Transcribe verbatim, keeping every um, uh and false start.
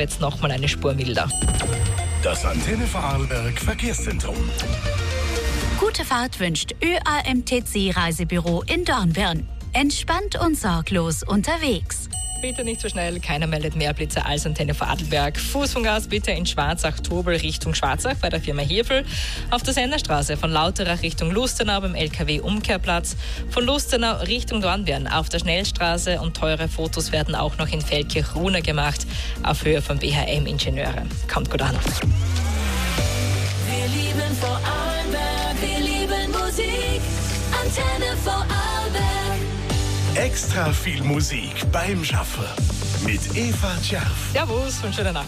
wird es nochmal eine Spur milder. Das Antenne Vorarlberg Verkehrszentrum. Gute Fahrt wünscht Ö A M T C-Reisebüro in Dornbirn. Entspannt und sorglos unterwegs. Bitte nicht so schnell, keiner meldet mehr Blitzer als Antenne Vorarlberg. Fußfunkgas bitte in Schwarzach-Tobel Richtung Schwarzach bei der Firma Hefel. Auf der Sennerstraße von Lauterach Richtung Lustenau beim L K W-Umkehrplatz. Von Lustenau Richtung Dornbirn auf der Schnellstraße und teure Fotos werden auch noch in Feldkirch-Runa gemacht, auf Höhe von B H M-Ingenieure. Kommt gut an. Wir lieben Vorarlberg, wir lieben Musik. Antenne Vorarlberg. Extra viel Musik beim Schaffen mit Eva Tscherf. Servus und schöne Nacht.